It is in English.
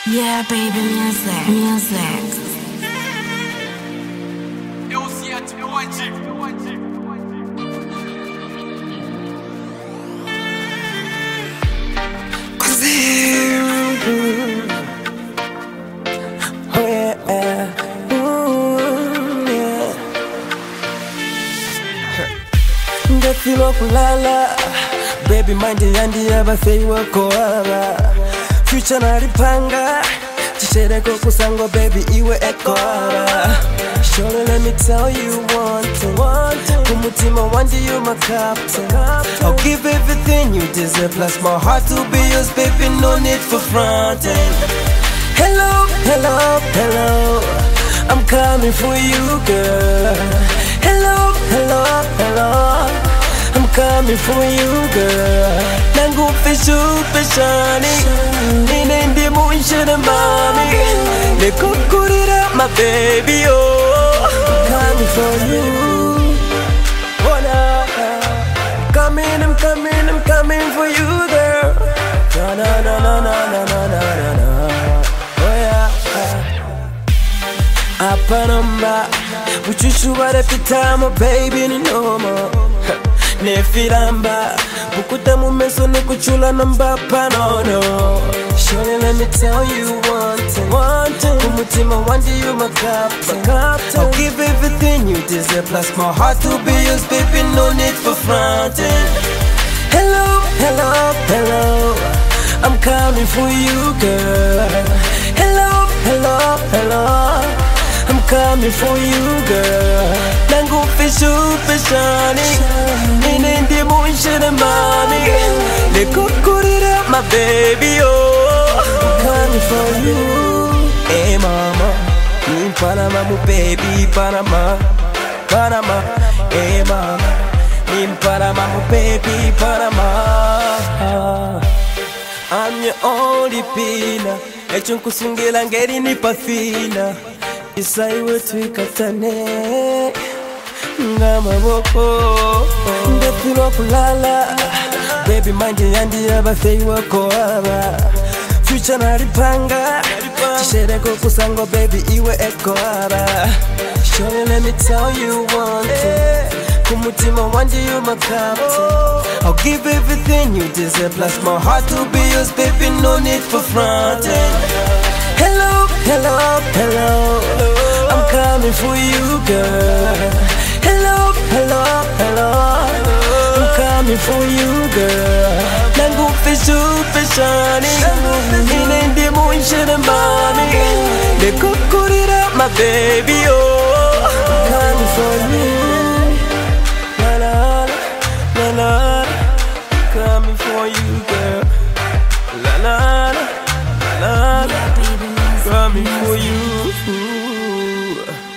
Yeah, baby, music. Eu sinto onde? Oh yeah, ooh, yeah. Ndefilo kulala, baby mind yandi yabafeiwa koaba. Future naripanga, tishereko kusangwa baby iwe ekoaba. Surely let me tell you one thing. Kumutima wandi you my captain. I'll give everything you deserve, plus my heart to be yours, baby. No need for fronting. Hello, hello, hello. I'm coming for you, girl. Hello, hello, hello. I'm coming for you, girl. Nangu fishu fishani. Nine ndi munshana mami. Nikukurira my baby, oh. I'm coming for you. Oh no. I'm coming for you, girl. No, no, no, no, no, no, no, no, no. Oh yeah. Apanamba, buchuchu barepita my baby ni noma. Nefiramba, bukuta mumeso nikuchula namba panono. Surely let me tell you one thing. Kumutima wandi you my captain. I'll give everything you deserve, plus my heart to be yours, baby. No need for fronting. Hello, hello, hello. I'm coming for you, girl. Hello, hello, hello. I'm coming for you, girl. Nangu fishu fishani. Nine ndi munshana mami. Nikukurira my baby, oh. I'm coming for you. Hey mama, in Panama, my baby, Panama. Hey mama, in Panama, my baby, Panama. I'm your only pina. Echunkusungila ngeri nipa fina. Isaiwe tuikatane ngamaboko. Ndefilo kulala, baby mind yandi yabafeiwa koaba. Future naripanga, tishereko kusango baby iwe ekoaba. Surely let me tell you one thing. Kumutima wandi you my captain. I'll give everything you deserve, plus my heart to be yours, baby. No need for fronting. Hello, hello, hello. I'm coming for you, girl. Hello, hello, hello. I'm coming for you, girl. Nangu fishu fishani. Nine ndi munshana mami. Nikukurira my baby, oh. I'm coming for you. La la la la la. Coming for you, girl. La la la la la. Yeah, baby, music. Coming for you.